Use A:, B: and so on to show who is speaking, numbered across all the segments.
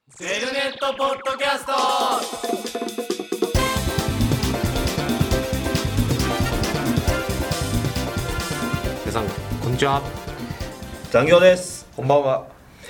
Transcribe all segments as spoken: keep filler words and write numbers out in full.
A: ゼルネットポッドキャスト。皆さんこんにちは。
B: 残業です。こんばんは。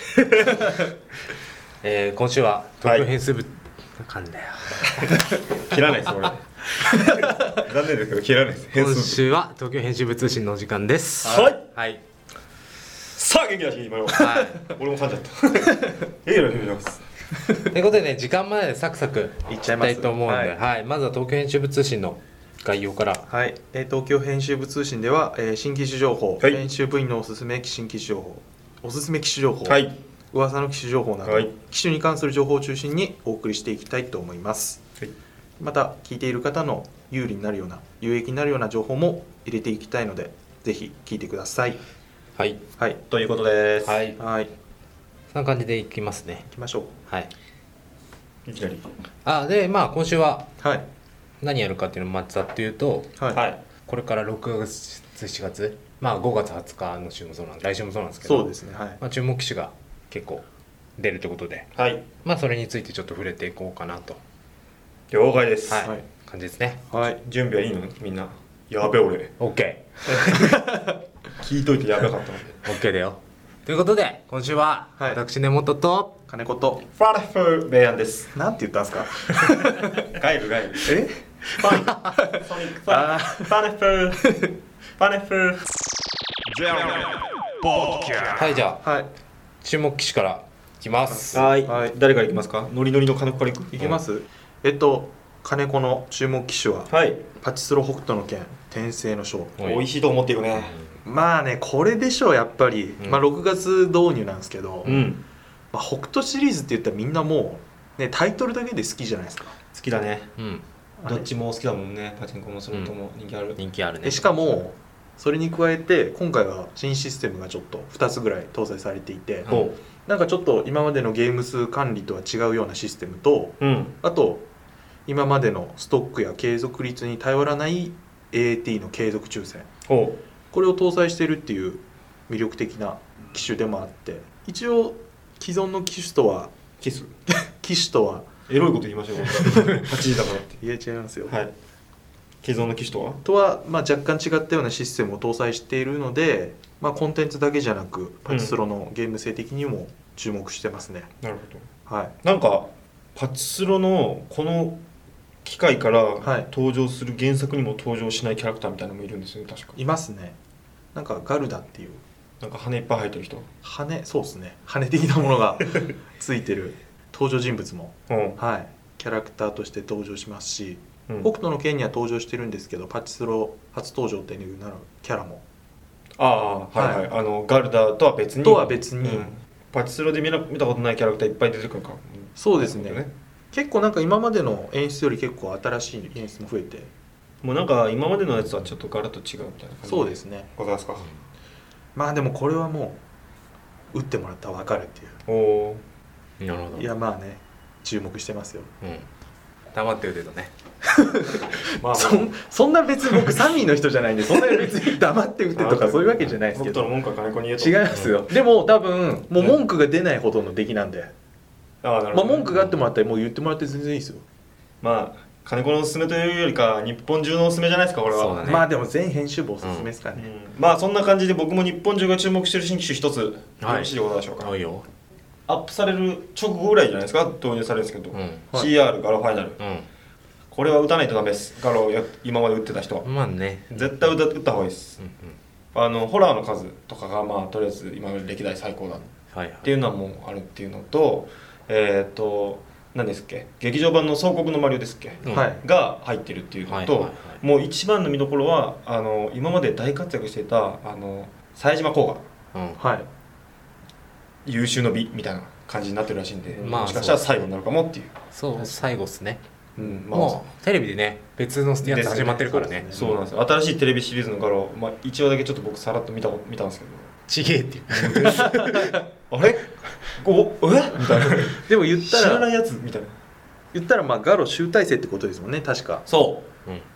A: えー、今週は東京編集部、はい、なんだよ
B: 切らないです俺残念ですけど切らないです。
A: 今週は東京編集部通信のお時間です。
B: はい、
A: はい、
B: さあ元気出して今よ、はい、俺も噛んじゃったいいよねます
A: ということでね、時間までサクサクいっちゃいたいと思うんで、はいはい、まずは東京編集部通信の概要から。
C: はい、えー、東京編集部通信では、えー、新機種情報、はい、編集部員のおすすめ新機種情報、おすすめ機種情報、はい、噂の機種情報など、はい、機種に関する情報を中心にお送りしていきたいと思います、はい、また聞いている方の有利になるような有益になるような情報も入れていきたいので、ぜひ聞いてください。
A: はい、
B: はい、ということです。
A: はい、
C: はい、
A: そんな感じでいきますね。
C: いきましょう。
A: はい。
B: いきなり。
A: あ、で、まあ今週は
C: はい
A: 何やるかっていうのをまずざっと言うと、
C: はい、
A: これからろくがつしちがつ、まあごがつはつかの週もそうなん来週もそうなんですけど、
C: そうですね、はい、
A: まあ、注目機種が結構出るということで、
B: はい、
A: まあそれについてちょっと触れていこうかなと。
B: 了解です。
A: はい、はい、感じですね。
C: はい、
B: 準備はいいのみんな。やべ俺。
A: OK
B: 聞いといてやべかったので。
A: OK だよ。ということで今週は私根本と
C: 金子と
B: ファレフベイアンです。
C: なんて言ったんですか
B: ガイルガイル。
C: え
B: ファネソニックファファネフファネフ
A: ゼロポッドキャスト。はい、じゃあ、はい、注目機種からいきます。
B: はい、はい、誰からいきますか。ノリノリの金子からいく。
C: いきます、うん、えっと金子の注目機種は、はい、パチスロ北斗の拳転生の章。
B: 美味しいと思っているね。
C: まあね、これでしょうやっぱり、うん、まあ、ろくがつ導入なんですけど、うん、まあ、北斗シリーズって言ったらみんなもう、ね、タイトルだけで好きじゃないですか。
B: 好きだね、うん、どっちも好きだもんね。パチンコもスロットも人気ある、
A: うん、人気あるね。
C: でしかもそれに加えて今回は新システムがちょっとふたつぐらい搭載されていて、うん、なんかちょっと今までのゲーム数管理とは違うようなシステムと、うん、あと今までのストックや継続率に頼らない エーエーティー の継続抽選、これを搭載しているっていう魅力的な機種でもあって、一応既存の機種とは
B: キス
C: 機種とは
B: エロいこと言いましょうはちじだからって
C: 言えちゃいますよ、
B: はい、既存の機種とは
C: とは、まあ、若干違ったようなシステムを搭載しているので、まあ、コンテンツだけじゃなくパチスロのゲーム性的にも注目してますね、
B: うん、なるほど、はい、なんかパチスロのこの機械から登場する原作にも登場しないキャラクターみたいなのもいるんですよね。確か
C: いますね。なんかガルダっていう
B: なんか羽いっぱい生えてる人、
C: 羽、そうですね、羽的なものがついてる登場人物も、うん、はい、キャラクターとして登場しますし、うん、北斗の拳には登場してるんですけど、パチスロ初登場っていうなるキャラも、
B: ああ、はいはい、はい、あのガルダとは別に
C: とは別に、うん、
B: パチスロで見 た, 見たことないキャラクターいっぱい出てくるか。
C: そうですね、ね、結構なんか今までの演出より結構新しい演出も増えて、
B: もうなんか今までのやつはちょっとガラッと違うみたいな感じ。
C: そうですね。
B: ございますか。
C: まあでもこれはもう打ってもらったら分かるっていう。
A: おお、なるほど。
C: いやまあね、注目してますよ、うん、
A: 黙って打てとね
C: まあ、そ, そんな別に僕サミーの人じゃないんで、そんな別に黙って打てとかそういうわけじゃないですけど。
B: 僕との文句は金子に言えと。
C: 違いますよ、うん、でも多分もう文句が出ないほどの出来なんで、あ、なるほど、ね、まあ、文句があってもらったらもう言ってもらって全然いいですよ。
B: まあ金子のおすすめというよりか日本中のおすすめじゃないですかこれは。
C: そうだね、まあでも全編集部おすすめですかね、
B: うん、まあそんな感じで僕も日本中が注目している新機種一つよろしいでございましょうか。
A: はい、よ
B: アップされる直後ぐらいじゃないですか導入されるんですけど、うん、シーアール ガロファイナル、うん、これは打たないとダメです。ガロ今まで打ってた人は
A: まあね、
B: 絶対打 った, 打った方がいいです、うんうん、あのホラーの数とかがまあとりあえず今まで歴代最高だっていうのはもうあるっていうのと、えっ、ー、と何ですっけ、劇場版の総国のマリオですっけ、うん、が入ってるっていうのと、はいはいはい、もう一番の見どころはあの今まで大活躍していたあの冴島甲賀、うん、はい、優秀の美みたいな感じになってるらしいんで、まあ、もしかしたら最後になるかもっていう。
A: そう最後っすね、
B: うん、まあ、
A: もうテレビでね別のやつ始まってるからね。
B: そうですね、そうなんですよ。新しいテレビシリーズのガロ、まあ、いちわだけちょっと僕さらっと見た見たんですけど、
A: ちげえっていう
B: あれおえみたいな
C: でも言ったら
B: 知らないやつみたいな。
C: 言ったらまあガロ集大成ってことですもんね確か。
B: そう、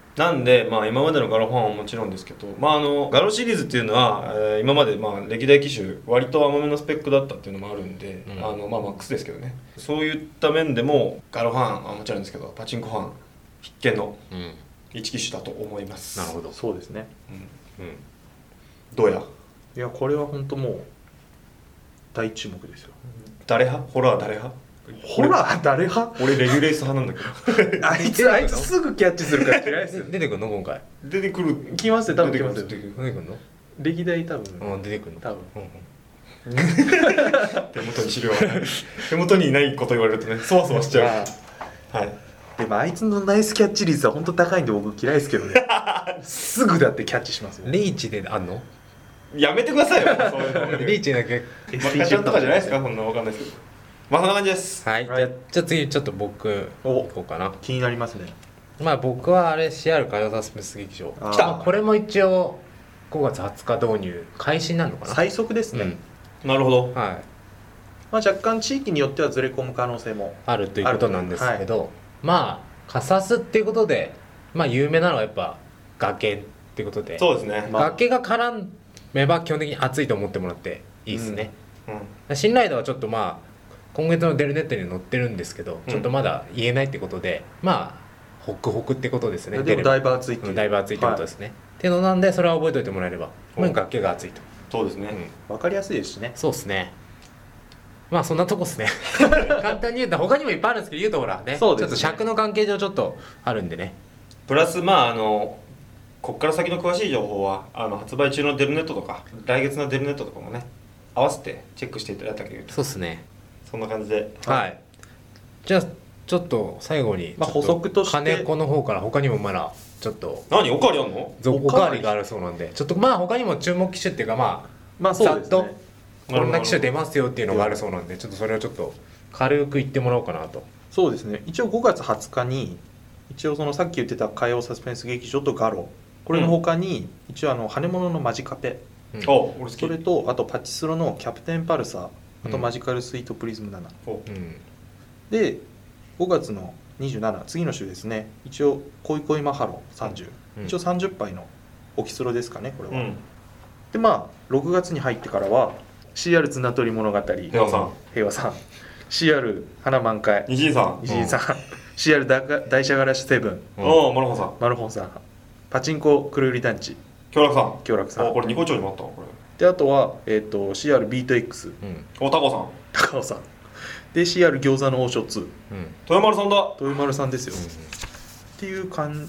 B: なんで、まあ、今までのガロファンはもちろんですけど、まあ、あのガロシリーズっていうのは、えー、今までまあ歴代機種割と甘めのスペックだったっていうのもあるんで、うん、あのまあ、マックスですけどね、そういった面でもガロファンはもちろんですけどパチンコファン必見の一機種だと思います、
C: うん、なるほど、そうですね、
B: うんうん、どうや
C: いやこれは本当もう大注目ですよ。
B: 誰派ホラー誰派
C: ホラー誰派
B: 俺レギュレース派なんだけど
C: あいつあいつすぐキャッチするから嫌いですよ
A: 出てくるの今回
B: 出てくる
C: 来ますよ多分来ますよ
A: 出てくるの
C: 歴代多分、
A: うん、出てくるの
C: 多分、
B: うん、手元に資料はない手元にいないこと言われるとねそわそわしちゃうはい
C: でもあいつのナイスキャッチ率は本当高いんで僕嫌いですけどねすぐだってキャッチしますよ。
A: リーチであんの
B: やめてくださいよそういうの
A: リーチだけ
B: マカちゃんとかじゃないですかそんなわかんないですけどまあそんな感じです。
A: はい、はい、じゃあじゃあ次ちょっと僕行こうかな。
C: 気になりますね。
A: まあ僕はあれ シーアール 火曜サスペンス劇場
C: 来
A: た、これも一応ごがつはつか導入開始になるのかな。
C: 最速ですね、
B: うん、なるほど、
A: はい、
C: まあ、若干地域によってはずれ込む可能性も
A: あるということなんですけど、はい、まあカサスっていうことでまあ有名なのはやっぱ崖っていうことで、
B: そうですね、
A: まあ、崖が絡めば基本的に熱いと思ってもらっていいですね、うんうん、信頼度はちょっとまあ今月のデルネットに載ってるんですけど、ちょっとまだ言えないってことで、うん、まあホクホクってことですね。
C: でもだいぶ熱いっていう、
A: うん、だいぶ熱いってことですね、はい、っていうのなんでそれは覚えておいてもらえれば、もう崖が熱いと。
B: そうですね、
C: うん、分かりやすいですしね。
A: そうですね。まあそんなとこですね簡単に言うと他にもいっぱいあるんですけど言うとほらね、そうですね、ちょっと尺の関係上ちょっとあるんでね。
B: プラスまああのこっから先の詳しい情報はあの発売中のデルネットとか来月のデルネットとかもね合わせてチェックしていただいたけど、
A: そうですね、
B: そんな感じで、
A: はい、はい、じゃあちょっと最後に、
C: まあ、補足として
A: 金子の方から他にもまだちょっと
B: 何おかわりあんの？
A: おかわりがあるそうなんで、ちょっとまあ他にも注目機種っていうかまあ
C: まあそうですね、
A: ざっとこんな機種出ますよっていうのがあるそうなんで、ちょっとそれをちょっと軽く言ってもらおうかなと。
C: そうですね、一応ごがつはつかに一応そのさっき言ってた火曜サスペンス劇場とガロ、これの他に一応あの羽物のマジカペ、
B: うん、お俺好き。
C: それとあとパチスロのキャプテンパルサー、あとマジカルスイートプリズムなな、うん、でごがつのにじゅうしち次の週ですね、一応恋恋マハロさんじゅう、うん、一応さんじゅっぱいのオキスロですかねこれは、うん、でまあろくがつに入ってからは シーアール 綱取り物語
B: 平和さん
C: 平和さん シーアール 花満開
B: 虹井さん
C: 虹井さん、うん、シーアール 大社がらしセブン、
B: おおマルホンさん
C: マルホンさん、パチンコ黒百合団地
B: 京楽さん
C: 京楽さん、
B: あこれニコ町にもあったこれ
C: であとは、えー、と シーアール ビート X、うん、
B: お高尾さん
C: 高尾さんで シーアール 餃子の王将ツー、うん、
B: 豊丸さんだ
C: 豊丸さんですよ、うん、っていう感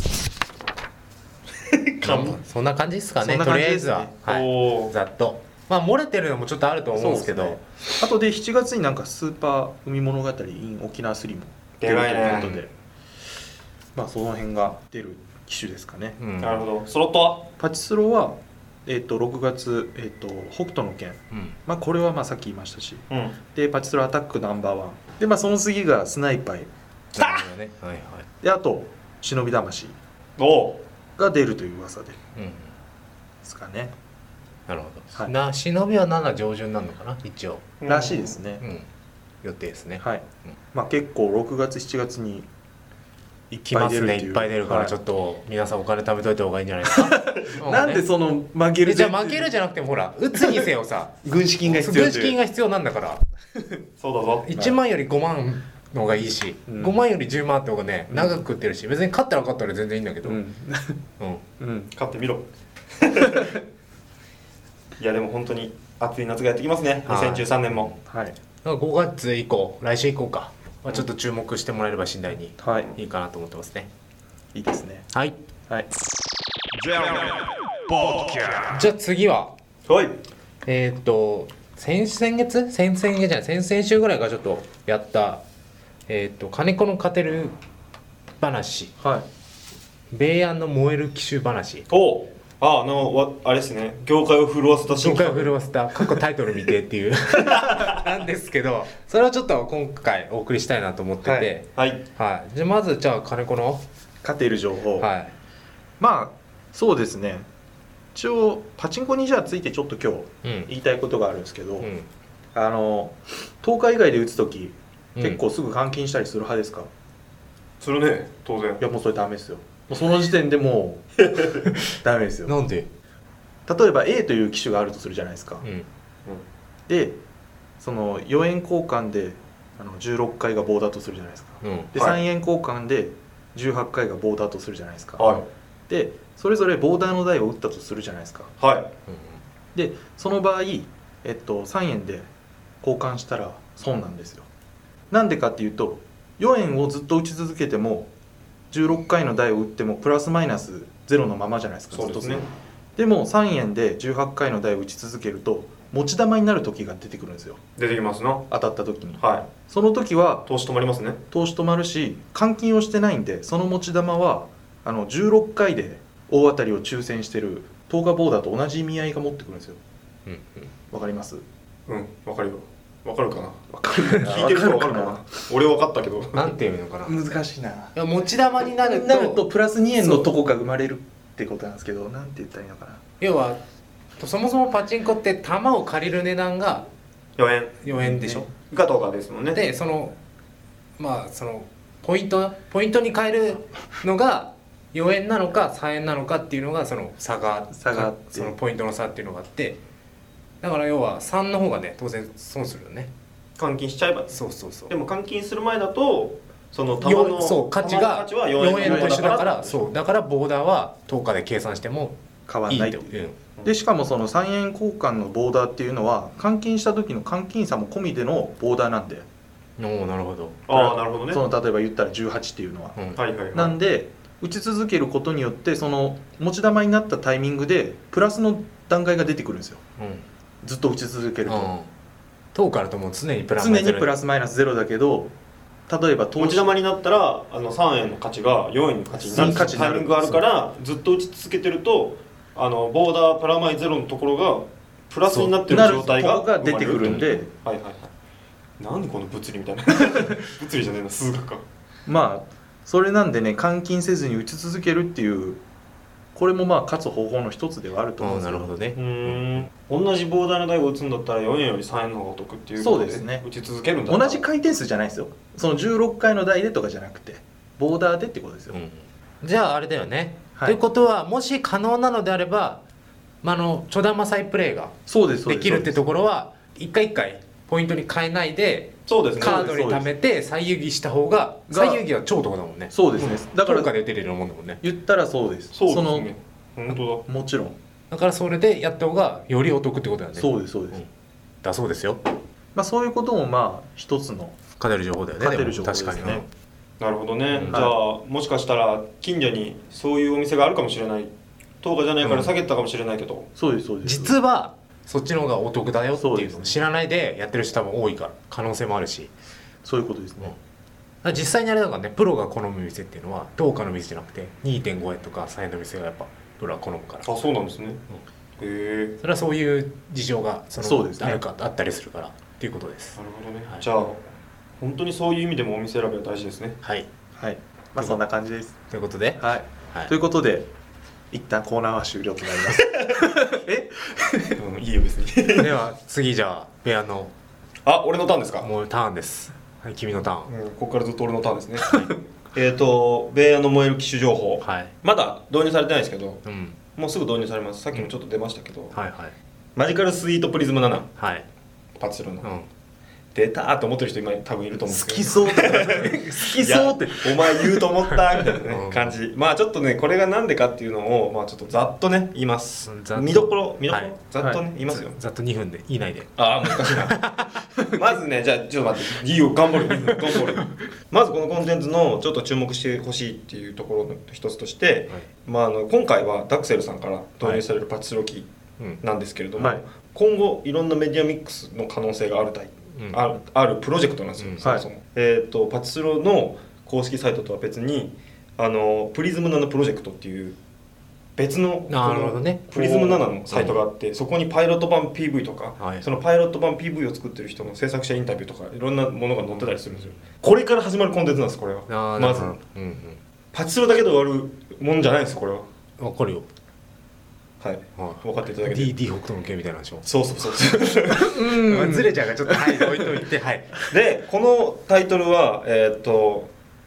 A: そんな感じですかね、とりあえずは、はい、ざっとまあ漏れてるのもちょっとあると思うんですけど、ね、
C: あとでしちがつになんかスーパー海物語 in 沖縄スリも
B: 出るという
C: ことで、まあその辺が出る機種ですかね、
B: うん、なるほど。スロットは
C: パチスロは、えー、とろくがつ、えー、と北斗の拳、うん、まあ、これはまあさっき言いましたし、うん、でパチスロアタックナンバーワンで、まあ、その次がスナイパイ、ねはいはい、であと忍び魂が出るという噂で、うん、ですかね。
A: なるほど、はい、な忍びはしち上旬なのかな一応
C: らしいですね、うん、
A: 予定ですね、
C: はい、うん、まあ、結構ろくがつしちがつに
A: いっぱい出るっていう、いっぱい出るからちょっと皆さんお金貯めといた方がいいんじゃないですか
C: なんでその負ける
A: じゃあ負けるじゃなくてもほら打つにせよさ
C: 軍資金が必要
A: 軍資金が必要なんだから
B: そうだぞ
A: いちまんよりごまんの方がいいし、うん、ごまんよりじゅうまんって方がね長く食ってるし、別に勝ったら勝ったら全然いいんだけど、うん
B: うんうん、勝ってみろいやでも本当に暑い夏がやってきますね、にせんじゅうさんねんも、
C: はい、
A: ごがつ以降来週以降か、まあ、ちょっと注目してもらえれば信頼にいいかなと思ってますね、
C: はい、いいですね。
A: はい、
C: はい、
A: じゃあ次は、
B: はい、
A: えっ、ー、と先先月先々月じゃない先々週ぐらいからちょっとやったえっ、ー、と金子の勝てる話、
C: はい、
A: 米安の燃える機種話、
B: おああのあれですね、業界を震わせた
A: 業界を震わせた過去タイトル見てっていうなんですけど、それをちょっと今回お送りしたいなと思ってて、
B: はいはい
A: はい、じゃあまずじゃあ金子の
C: 勝てる情報、
A: はい、
C: まあそうですね、一応パチンコにじゃあついてちょっと今日言いたいことがあるんですけど、うん、あのとおか以外で打つとき、うん、結構すぐ換金したりする派ですか？
B: するね、当然。
C: いやもうそれダメですよ。 うその時点でもうダメですよ。
A: なんで？
C: 例えば A という機種があるとするじゃないですか、
A: うん、
C: でそのよえん交換であのじゅうろっかいが棒だとするじゃないですか、うん、で、はい、さんえん交換でじゅうはちかいが棒だとするじゃないですか、はい、でそれぞれボーダーの台を打ったとするじゃないですか、はい、でその場合、えっと、さんえんで交換したら損なんですよ。なんでかっていうとよえんをずっと打ち続けてもじゅうろっかいの台を打ってもプラスマイナスゼロのままじゃないですか。
B: そうですね。
C: でもさんえんでじゅうはちかいの台を打ち続けると持ち玉になる時が出てくるんですよ。
B: 出てきますな。
C: 当たった時に、
B: はい、
C: その時は
B: 投資止まりますね。
C: 投資止まるし換金をしてないんでその持ち玉はあのじゅうろっかいで大当たりを抽選してるトーカボーダーと同じ意味合いが持ってくるんですよ。うんうん、わかります？
B: うん、わかるよ。わかるかな。わかるな。聞いてる人わかるかな。俺わかったけど。
A: なんていうのかな。
C: 難しいな。い
A: や持ち玉になると
C: なるとプラスにえんのとこが生まれるってことなんですけど、なんて言ったらいいのかな。
A: 要はそもそもパチンコって玉を借りる値段が
B: よえん
A: よえんでしょ。
B: がとかですもんね。
A: でそのまあそのポイントポイントに変えるのがよえんなのかさんえんなのかっていうのがその差が
C: 差が
A: そのポイントの差っていうのがあって、だから要はさんの方がね当然損するよね。
B: 換金しちゃえば。
A: そうそうそう。
B: でも換金する前だとその玉の
A: そう価値がよえんと一緒だから、そうだからボーダーはとおかで計算しても
C: 変わんないという、うん、でしかもそのさんえん交換のボーダーっていうのは換金した時の換金差も込みでのボーダーなんで。
A: おお、なるほど。
B: ああ、なるほどね。
C: その例えば言ったらじゅうはちっていうのは、うん、はいはいはい、なんで打ち続けることによってその持ち玉になったタイミングでプラスの段階が出てくるんですよ、うん、ずっと打ち続けると、うん、
A: とおからとも常にプラス
C: 常にプラスマイナスゼロだけど、例えば
B: 持ち玉になったらあのさんえんの価値がよえんの価値になるタイミングがあるからずっと打ち続けてるとあのボーダープラマイゼロのところがプラスになってる状態が
C: が出てくるんで、はい
B: はいはい、何この物理みたいな物理じゃねえな、数学か。
C: まあそれなんでね、換金せずに打ち続けるっていうこれもまあ勝つ方法の一つではあると思うんですよ。
A: なるほどね。
B: うん、同じボーダーの台を打つんだったらよえんよりさんえんの方がお得っていうことで、
C: そうですね、
B: 打ち続けるんだったら
C: 同じ回転数じゃないですよ。そのじゅうろっかいの台でとかじゃなくてボーダーでってことですよ、
A: うん、じゃああれだよね、はい、ということはもし可能なのであれば、まあ、のちょだまサイプレーができるってところは一回一回ポイントに変えないで、そうですね、カードに貯めて再遊戯した方が、再遊戯は超得だもんね。
C: そうですね、
A: うん、だからとかで出てるもんだもんね。
C: 言ったらそうです。
B: そうですね、本当
C: だ、もちろん
A: だからそれでやった方がよりお得ってことだよね。
C: そうですそうです、うん、
A: だそうですよ。
C: まあそういうこともまあ一つの
A: 勝てる情報だよね。
C: 勝てる情報ですね。
B: 確かにね。なるほどね、うん、じゃあもしかしたら近所にそういうお店があるかもしれない、とおかじゃないから下げたかもしれないけど、うん、
C: そうですそうです。
A: 実はそっちの方がお得だよっていうのを知らないでやってる人多分多いから可能性もあるし、
C: そういうことですね、
A: うん、実際にあれだからね、プロが好む店っていうのはとおかの店じゃなくて にてんごえんとかさんえんの店がやっぱプロは好むから。
B: あ、そうなんですね、うん、へえ。
A: それはそういう事情がそのそうです、ね、あるかあったりするからっていうことです。
B: なるほどね、はい、じゃあ本当にそういう意味でもお店選びは大事ですね。
A: はい
C: はい、まあそんな感じです。
A: ということで、
C: はい、はい、ということで一旦コーナーは終了となります
B: え、うん、いいよ別に
A: では次、じゃあベアの、
B: あ、俺のターンですか。
A: もうターンです。はい、君のターン、
B: うん、ここからずっと俺のターンですねえっとベアの燃える機種情報、はい、まだ導入されてないですけど、うん、もうすぐ導入されます。さっきもちょっと出ましたけど、うん、はいはい、マジカルスイートプリズムなな、はい、パチスロの、うん、出たーと思ってる人今多分いると思うんですけど、
C: 好きそうって好きそうって
B: お前言うと思ったみたいなね、うん、感じ。まあちょっとね、これがなんでかっていうのをまあちょっとざっとね言います。見どころ見どころ、はい、ざっとね、はい、言いますよ。
A: ざっとにふんで以内で。
B: ああ難しいなまずね、じゃあちょっと待って、いいよ、頑張る頑張るまずこのコンテンツのちょっと注目してほしいっていうところの一つとして、はい、まああの今回はダクセルさんから導入されるパチスロ機なんですけれども、はい、今後いろんなメディアミックスの可能性があるタイプ、うん、あ, るあるプロジェクトなんですよ、うん、そもそも、はい、えーと、パチスロの公式サイトとは別にあのプリズムななプロジェクトっていう別の、
A: ね、
B: プリズムななのサイトがあって、そこにパイロット版 ピーブイ とか、はい、そのパイロット版 ピーブイ を作ってる人の制作者インタビューとかいろんなものが載ってたりするんですよ。これから始まるコンテンツなんです、これは。まず、うんうん、パチスロだけで終わるもんじゃないんですよ、これは。
A: わかるよ。
B: はい、分かっていただけて
A: ディーディー 北斗の拳みたいなんでしょ。
B: そうそうそう
A: うんずれちゃうからちょっとはい置いといて、はい、
B: でこのタイトルはえー、っと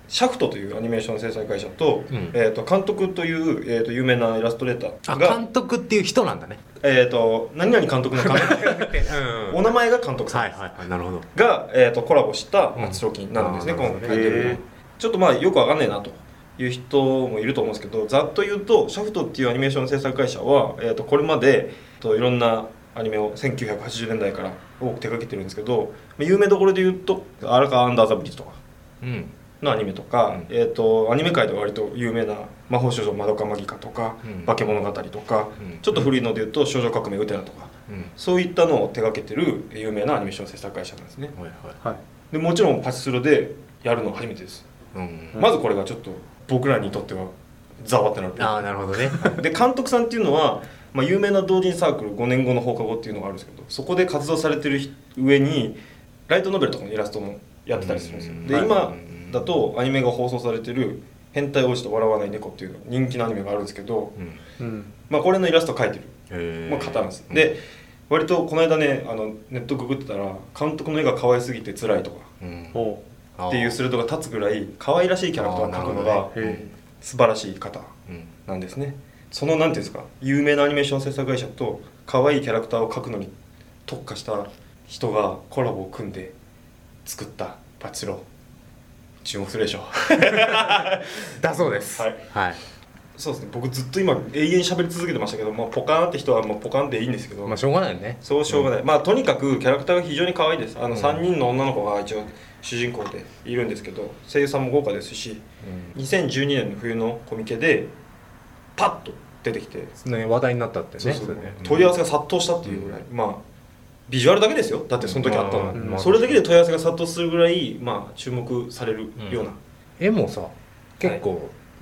B: シャフトというアニメーション制作会社と、うん、えー、と監督という、えー、と有名なイラストレーターが、
A: あ、監督っていう人なんだね。
B: えー、と何々監督の監督うん、お名前が監督さんです、
A: はいはいはい、なるほど。
B: が、えー、とコラボした発動機になるんですね、うん、今回で。ちょっとまあよくわかんないなという人もいると思うんですけど、ざっと言うとシャフトっていうアニメーション制作会社は、えー、とこれまでといろんなアニメをせんきゅうひゃくはちじゅうねんだいから多く手掛けてるんですけど、有名どころで言うと「アラカ・アンダー・ザ・ブリッジ」とかのアニメとか、うん、えー、とアニメ界では割と有名な「魔法少女まどかマギカ」とか「化け物語」とか、うん、ちょっと古いので言うと「少女革命ウテナ」とか、うん、そういったのを手掛けてる有名なアニメーション制作会社なんですね、はいはい、でもちろんパチスロでやるのは初めてです、うん、まずこれがちょっと僕らにとってはざわってなる。
A: ああ、なるほどね。
B: で監督さんっていうのは、まあ、有名な同人サークルごねんごの放課後っていうのがあるんですけど、そこで活動されてる上にライトノベルとかのイラストもやってたりするんですよ。で今だとアニメが放送されてる「変態王子と笑わない猫」っていう人気のアニメがあるんですけど、うん、まあ、これのイラスト描いてる、まあ、方なんです。で割とこの間ね、あのネットググってたら監督の絵が可愛すぎて辛いとか、うん、っていうスレッドが立つぐらい可愛らしいキャラクターを描くのが素晴らしい方なんですね。そのなんていうんですか、有名なアニメーション制作会社と可愛いキャラクターを描くのに特化した人がコラボを組んで作ったパチスロ、注目するでしょ
A: だそうです。
B: はい、はい、そうですね。僕ずっと今永遠喋り続けてましたけど、まあ、ポカーンって人はもうポカーンでいいんですけど、
A: まあしょうがないね。
B: そうしょうがない、うん、まあとにかくキャラクターが非常に可愛いです。あのさんにんの女の子が一応主人公でいるんですけど、声優さんも豪華ですし、うん、にせんじゅうにねんの冬のコミケでパッと出てきて、
A: ね、話題になったってね。
B: そうそうね、問い合わせが殺到したっていうぐらい、うん、まあビジュアルだけですよ。だってその時あったの、うん、それだけで問い合わせが殺到するぐらい、まあ、注目されるような、うん、
A: 絵もさ結構、はい、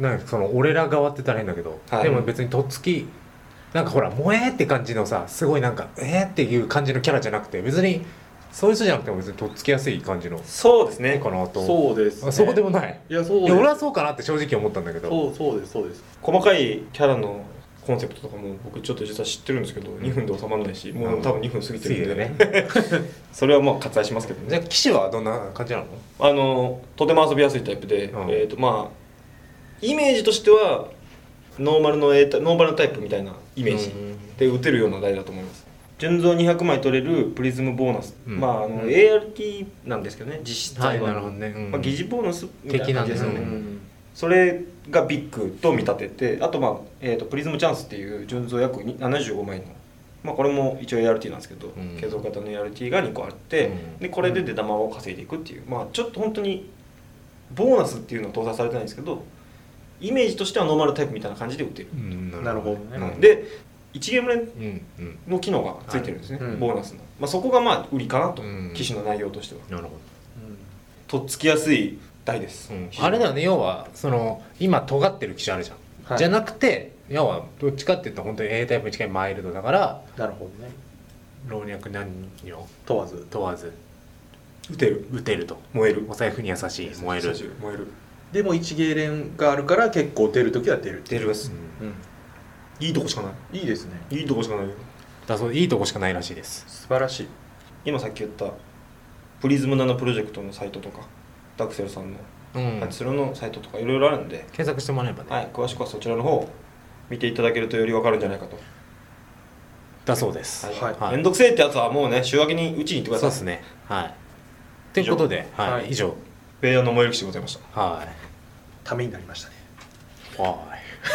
A: なんかその俺ら側って言ったら変だけど、はい、でも別にとっつきなんかほら萌えって感じのさ、すごいなんかえーっていう感じのキャラじゃなくて、別にそういう人じゃなくても別にとっつきやすい感じの、
B: そうですね
A: かなと。
C: そうですね。
A: そうでもない。
C: いやそうです。
A: いや俺はそうかなって正直思ったんだけど。
C: そうそうですそうです。
B: 細かいキャラのコンセプトとかも僕ちょっと実は知ってるんですけど、にふんで収まらないし、もう多分にふん過ぎてるんで、ね、それはまあ割愛しますけどね。
A: じゃあ騎士はどんな感じなの？
B: あのとても遊びやすいタイプで、うん、えーとまあイメージとしてはノーマルのノーマルタイプみたいなイメージで打てるような台だと思います。純増にひゃくまい取れるプリズムボーナス、うん、まああの、うん、エーアールティー なんですけどね、実質は、はい、なるほどね、うん、まあ、疑似ボーナスみたいな感じですよね、うん、それがビッグと見立てて、あと、まあえー、とプリズムチャンスっていう純増約ななじゅうごまいの、まあ、これも一応 エーアールティー なんですけど、うん、継続型の エーアールティー がにこあって、うん、でこれで出玉を稼いでいくっていう、まあ、ちょっと本当にボーナスっていうのは搭載されてないんですけど、イメージとしてはノーマルタイプみたいな感じで売ってる、うん、
C: なるほどね。
B: でいちゲーム連の機能がついてるんですね、うん、ボーナスの、まあ、そこがまあ売りかなと、うん、機種の内容としては。なるほど、とっつきやすい台です、うん、
A: あれだよね。要はその今尖ってる機種あるじゃん、はい、じゃなくて要はどっちかっていうと本当に A タイプに近いマイルドだから、
C: なるほどね、
A: 老若男女
C: 問わず
A: 問わず
B: 打てる
A: 打てると、
B: 燃える、
A: お財布に優しい、燃える
B: 燃える。
C: でもいちゲー連があるから結構出るときは出る
B: 出るです、うんうん、いいとこしかない。
C: いいですね。
B: いいとこしかないよ。
A: だそう、いいとこしかないらしいです。
C: 素晴らしい。
B: 今さっき言ったプリズムななプロジェクトのサイトとか、ダクセルさんのパチスロのサイトとかいろいろあるんで、
A: 検索してもらえばね、
B: はい、詳しくはそちらの方を見ていただけるとより分かるんじゃないかと。
A: だそうです。
B: はいはい、めんどくせえってやつはもうね、週明けにうちに行ってください。
A: そうですね。はい。ということで、はい、はい、以上
B: ベイヤーの燃える騎士でございました。
A: はい。
C: ためになりましたね。
A: はい。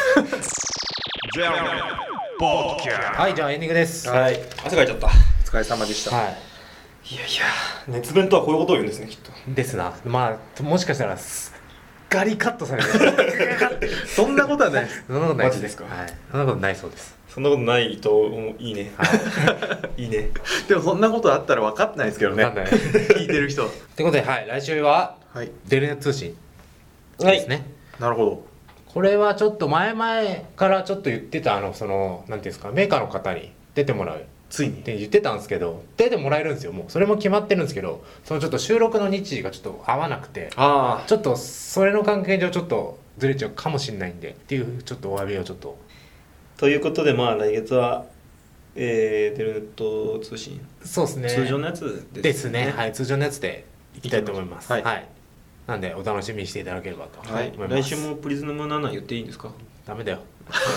A: はい、じゃあエンディングです。
B: はい。汗かいちゃった。お
C: 疲れ様でした。
A: はい。
B: いやいや、熱弁とはこういうことを言うんですね、きっと。
A: ですな。まあもしかしたらガリカットされる。
C: そんなことはないです。
A: そんなことない
B: マジですか。
A: はい。そんなことないそうです。
B: そんなことないといいね。はい、いいね。
C: でもそんなことあったら分かってないですけどね。
A: 分かんない。
C: 聞いてる人。
A: ということで、はい、来週は、はい、デルネ通信ですね。はい、
C: なるほど。
A: これはちょっと前々からちょっと言ってた、あのそのなんていうんですか、メーカーの方に出てもらう
C: ついに
A: って言ってたんですけど、出てもらえるんですよ。もうそれも決まってるんですけど、そのちょっと収録の日時がちょっと合わなくて、あちょっとそれの関係上ちょっとずれちゃうかもしれないんでっていうちょっとお詫びをちょっと。
B: ということで、まあ来月は、えー、デルネット通信、
A: そうですね、
B: 通常のやつですね。
A: ですね。はい、通常のやつでいきたいと思います。はい。はい、 なんでお楽しみにしていただければと思います。
B: はい、来週もプリズムなな言っていいんですか？
A: ダメだよ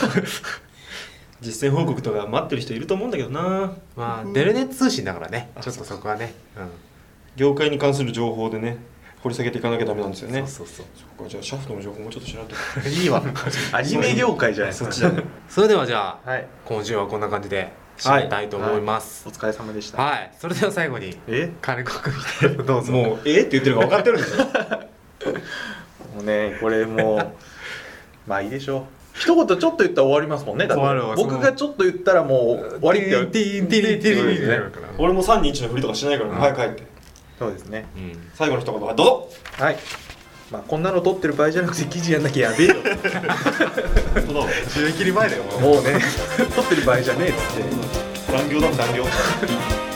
B: 実践報告とか待ってる人いると思うんだけどな。
A: まあデルネ通信だからね、ちょっとそこはね、うん、
B: 業界に関する情報でね掘り下げていかなきゃダメなんですよね。
A: そうそうそう。
B: そっか、じゃあシャフトの情報もうちょっと知らんと
C: いいわアニメ業界じゃないですか。
B: そっちだね
A: それではじゃあ、
C: はい、
A: 今週はこんな感じで締めたいと思います、
C: はいはい、お疲れ様でした。
A: はい、それでは最後に
C: え
A: 金子君どうぞ。
B: もうえって言ってるか分かってるんですよ
C: もうねこれもうまあいいでしょう。一言ちょっと言ったら終わりますもんね。だって僕がちょっと言ったらもう終わりって言う。
A: ティーンティーンティーンティーンティーン
B: 俺もさんにいちの振りとかしないから、ね、早く帰って。
C: そうですね、
A: うん、
B: 最後の一言はどうぞ。
C: はい、まあこんなの撮ってる場合じゃなくて記事やんなきゃやべえよ
A: 締め切り前だよ
C: もうね撮ってる場合じゃねえっつって
B: 残業だ残業